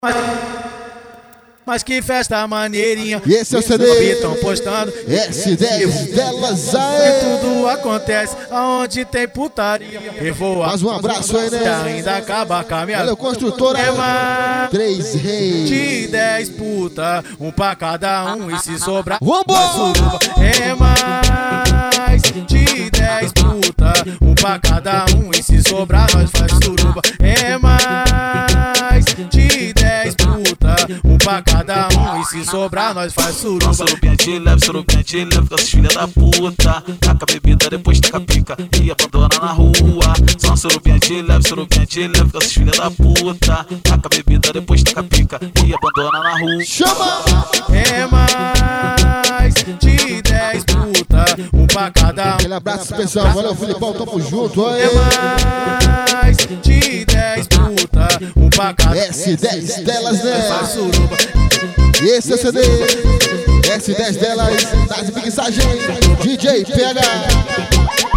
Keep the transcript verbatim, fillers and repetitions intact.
Mas, mas que festa maneirinha. E esse é o C D. Estão postando S dez delas aí. E tudo acontece aonde tem putaria. Eu vou Mais um abraço aí, né? ainda acabar com a minha. Valeu, construtora. É mais Três reis. de dez puta, um pra cada um. E se sobrar, vambora! É mais de dez puta, um pra cada um. E se sobrar, nós faz suruba. É mais de dez puta, um pra cada um. E se sobrar, nós faz suruba. Surubinha de leve, surubinha de leve com essas filhas da puta. Taca a bebida, depois taca a pica e abandona na rua. Só surubinha de leve, surubinha de leve com essas filhas da puta. Taca a bebida, depois taca a pica e abandona na rua. Chama! É mais de dez puta, um pra cada um. Aquele abraço especial, valeu Filipão, tamo junto aí. É mais de dez puta, um pra cada um. S dez delas, né? Faz suruba. E esse é o C D. S dez delas, das mixagens. D J P H.